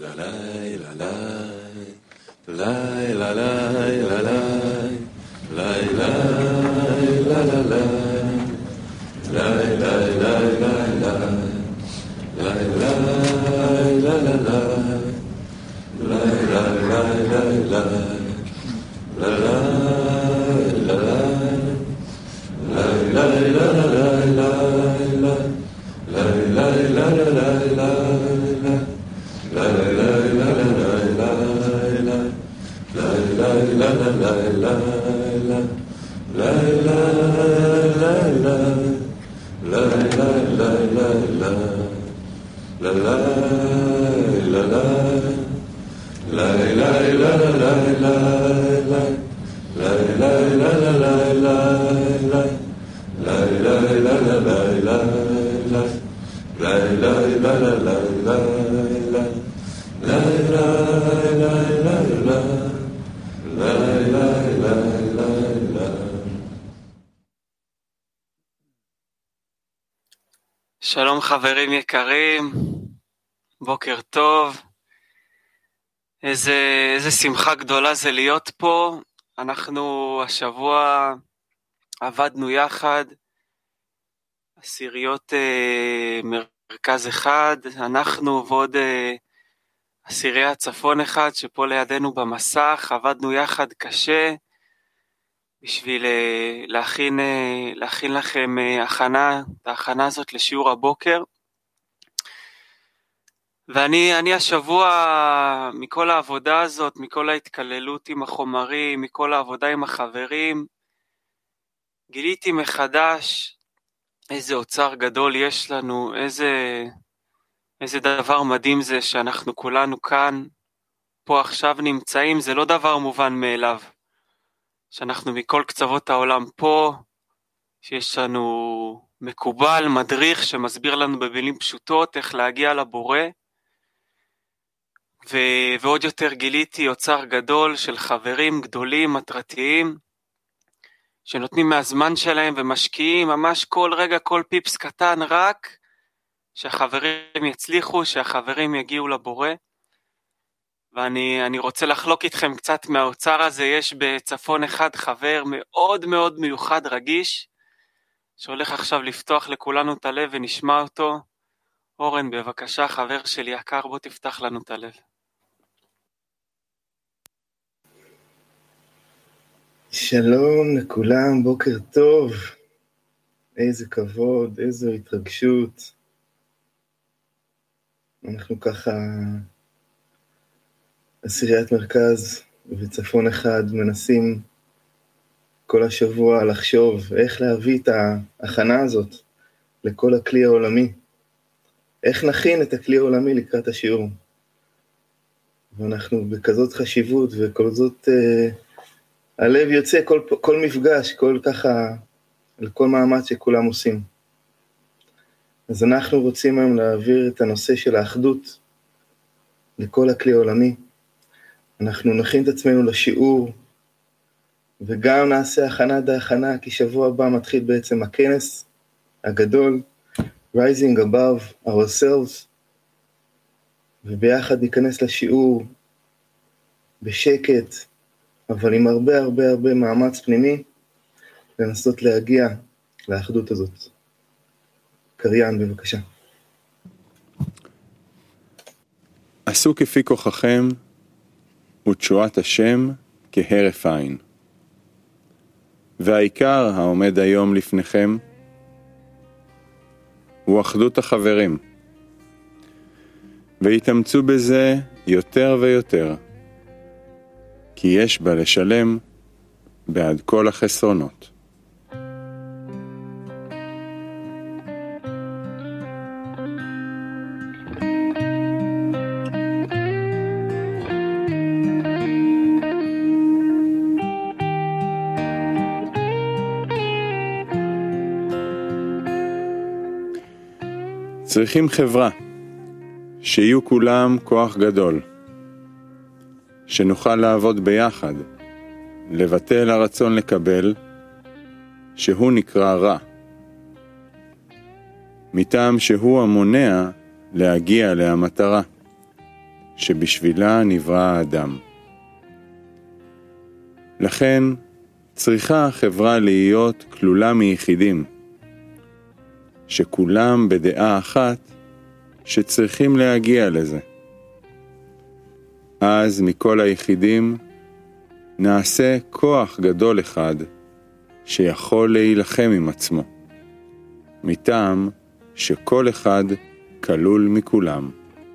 שלום חברים יקרים, בוקר טוב, איזה שמחה גדולה זה להיות פה. אנחנו השבוע עבדנו יחד, עשיריות מרכז אחד, אנחנו ועוד עשירי הצפון אחד שפה לידינו במסך, עבדנו יחד קשה בשביל להכין לכם את ההכנה הזאת לשיעור הבוקר. ואני השבוע, מכל העבודה הזאת, מכל ההתקללות עם החומרים, מכל העבודה עם החברים, גיליתי מחדש איזה אוצר גדול יש לנו, איזה דבר מדהים זה שאנחנו כולנו כאן, פה עכשיו נמצאים. זה לא דבר מובן מאליו, שאנחנו מכל קצוות העולם פה, שיש לנו מקובל, מדריך שמסביר לנו במילים פשוטות איך להגיע לבורא, ועוד יותר גיליתי אוצר גדול של חברים גדולים, מטרתיים, שנותנים מהזמן שלהם ומשקיעים ממש כל רגע, כל פיפס קטן, רק שהחברים יצליחו, שהחברים יגיעו לבורא. ואני רוצה לחלוק איתכם קצת מהאוצר הזה. יש בצפון אחד חבר מאוד מאוד מיוחד, רגיש, שהולך עכשיו לפתוח לכולנו את הלב ונשמע אותו. אורן, בבקשה, חבר שלי יקר, בוא תפתח לנו את הלב. שלום לכולם, בוקר טוב. איזה כבוד, איזו התרגשות. אנחנו ככה עשיריית מרכז וצפון אחד מנסים כל השבוע לחשוב איך להביא את ההכנה הזאת לכל הכלי העולמי. איך נכין את הכלי העולמי לקראת השיעור. ואנחנו בכזאת חשיבות וכל זאת הלב יוצא כל מפגש, כל ככה, על כל מאמץ שכולם עושים. אז אנחנו רוצים היום להעביר את הנושא של האחדות לכל הכלי העולמי. אנחנו נכין את עצמנו לשיעור, וגם נעשה הכנה, כי שבוע הבא מתחיל בעצם הכנס הגדול, Rising Above Ourselves, וביחד ניכנס לשיעור בשקט, אבל עם הרבה מאמץ פנימי, לנסות להגיע לאחדות הזאת. קריין, בבקשה. עשו כפי כוחכם, ותשועת השם כהרף עין. והעיקר העומד היום לפניכם, הוא אחדות החברים. והתאמצו בזה יותר ויותר, כי יש בה לשלם בעד כל החסרונות. צריכים חברה, שיהיו כולם כוח גדול, שנוכל לעבוד ביחד, לבטל הרצון לקבל, שהוא נקרא רע, מטעם שהוא המונע להגיע להמטרה, שבשבילה נברא האדם. לכן צריכה החברה להיות כלולה מיחידים, שכולם בדעה אחת שצריכים להגיע לזה. אז מכל היחידים נעשה כוח גדול אחד שיכול להילחם עם עצמו, מטעם שכל אחד כלול מכולם.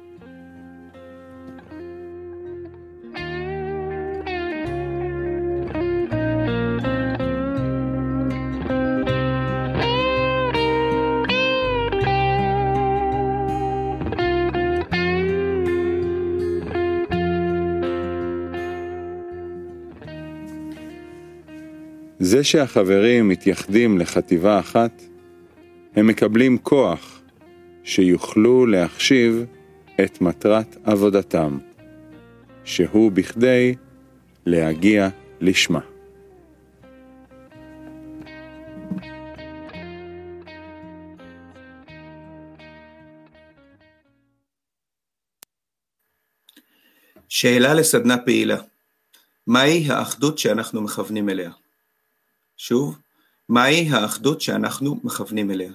זה שהחברים מתייחדים לחטיבה אחת, הם מקבלים כוח שיוכלו להחשיב את מטרת עבודתם, שהוא בכדי להגיע לשמה. שאלה לסדנה פעילה. מהי האחדות שאנחנו מכוונים אליה? שוב, מהי האחדות שאנחנו מכוונים אליה?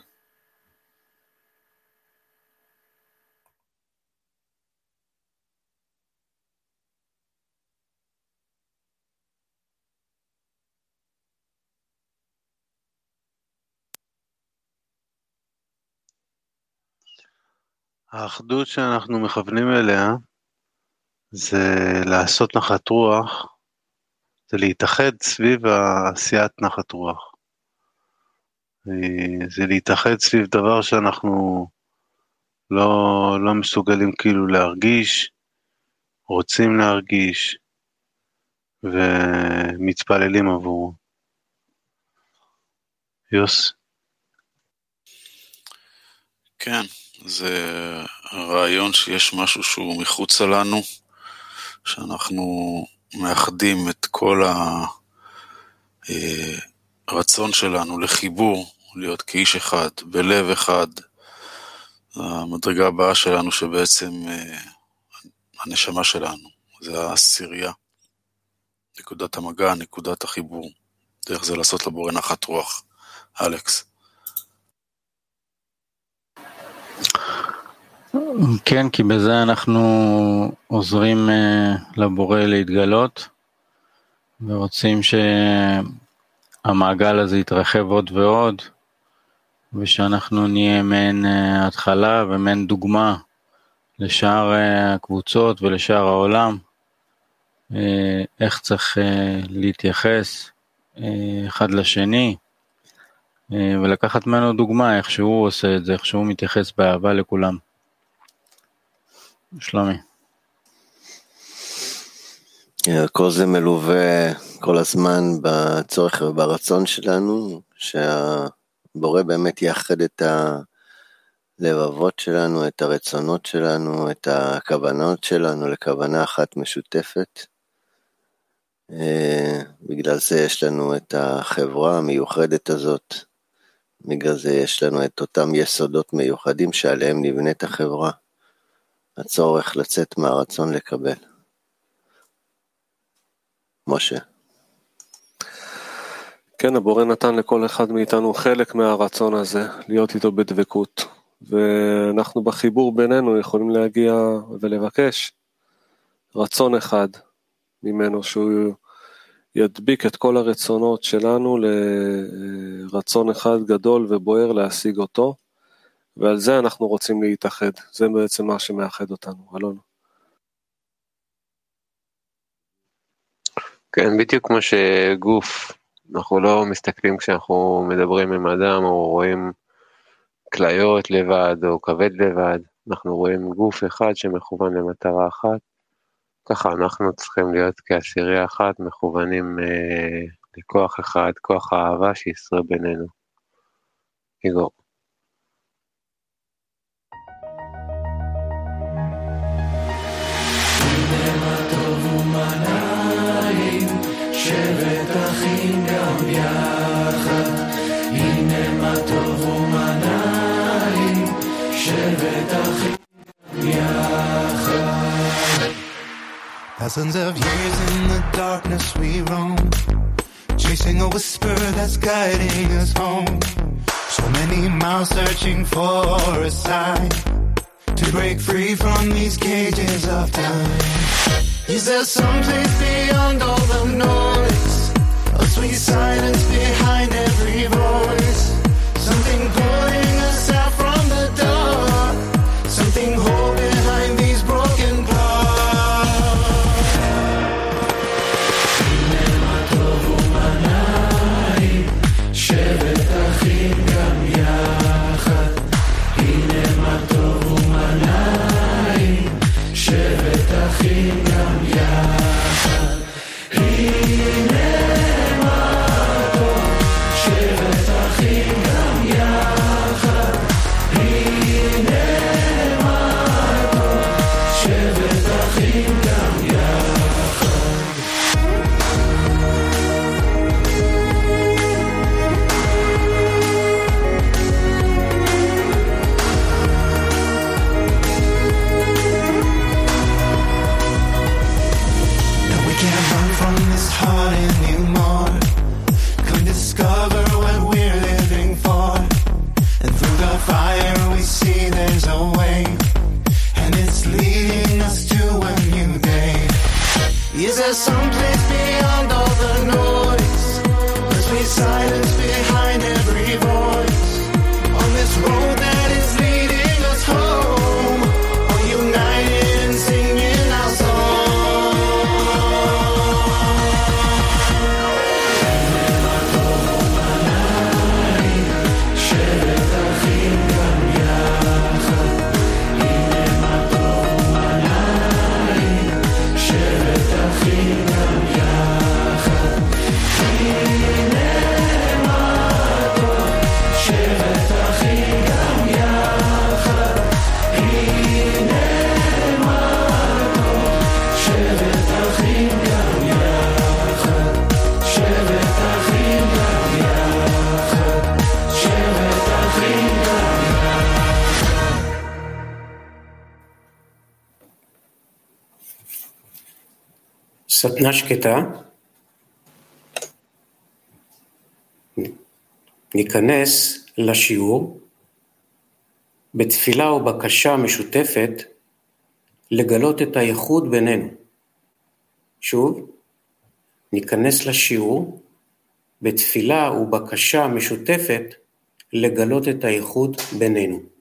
האחדות שאנחנו מכוונים אליה זה לעשות נחת רוח, זה להתאחד סביב עשיית נחת רוח. זה להתאחד סביב דבר שאנחנו לא מסוגלים כאילו להרגיש, רוצים להרגיש, ומתפללים עבורו. יוס? כן, זה הרעיון שיש משהו שהוא מחוץ לנו, שאנחנו מאחדים את כל הרצון שלנו לחיבור, להיות כאיש אחד, בלב אחד. המדרגה הבאה שלנו שבעצם הנשמה שלנו, זה העשירייה, נקודת המגע, נקודת החיבור. דרך זה לעשות לבורא נחת רוח. אלכס. כן, כי בזה אנחנו עוזרים לבורא להתגלות, ורוצים שהמעגל הזה יתרחב עוד ועוד, ושאנחנו נהיה מעין התחלה ומעין דוגמה לשאר הקבוצות ולשאר העולם, איך צריך להתייחס אחד לשני, ולקחת ממנו דוגמה איך שהוא עושה את זה, איך שהוא מתייחס באהבה לכולם. שלומי. כל זה מלווה כל הזמן בצורך וברצון שלנו, שהבורא באמת יאחד את הלבבות שלנו, את הרצונות שלנו, את הכוונות שלנו לכוונה אחת משותפת. בגלל זה יש לנו את החברה המיוחדת הזאת, בגלל זה יש לנו את אותם יסודות מיוחדים שעליהם נבנית החברה. הצורך לצאת מהרצון לקבל. משה. כן, הבורא נתן לכל אחד מאיתנו חלק מהרצון הזה, להיות איתו בדבקות, ואנחנו בחיבור בינינו יכולים להגיע ולבקש רצון אחד ממנו, שהוא ידביק את כל הרצונות שלנו לרצון אחד גדול ובוער להשיג אותו, ועל זה אנחנו רוצים להתאחד. זה בעצם מה שמאחד אותנו. אלון. כן, בדיוק כמו שגוף, אנחנו לא מסתכלים כשאנחנו מדברים עם אדם, או רואים כליות לבד, או כבד לבד, אנחנו רואים גוף אחד שמכוון למטרה אחת, ככה אנחנו צריכים להיות כעשירייה אחת, מכוונים לכוח אחד, כוח האהבה שישרה בינינו. איגור. שבט אחים גם יחד, הנה מה טוב ומה נעים, שבט אחים גם יחד. Thousands of years in the darkness we roam, chasing a whisper that's guiding us home. So many miles searching for a sign to break free from these cages of time. Is there some place beyond all the noise, a sweet silence behind every voice? Something pulling us out from the dark, something whole behind these broken clocks. הנה מה טוב ומה נעים, שבת אחים גם יחד. הנה מה טוב ומה נעים, שבת אחים גם יחד. הנה מה טוב, שבת אחים גם יחד. הנה מה טוב, שבת אחים גם יחד. Now we can't run from this heart anymore. Come discover what we're living for. And through the fire we see there's a way, and it's leading us to a new day. Is there some place beyond all the noise, a sweet silence behind every voice? On this road that is leading us home, all united and singing our song. שבת אחים גם יחד. הנה מה טוב ומה נעים, שבת אחים גם יחד. הנה מה טוב, שבת אחים גם יחד. הנה מה טוב, שבת אחים גם יחד. שבת אחים גם יחד. שבת אחים גם יחד. סדנה שקטה. ניכנס לשיעור בתפילה ובקשה משותפת לגלות את הייחוד בינינו. שוב, ניכנס לשיעור בתפילה ובקשה משותפת לגלות את הייחוד בינינו.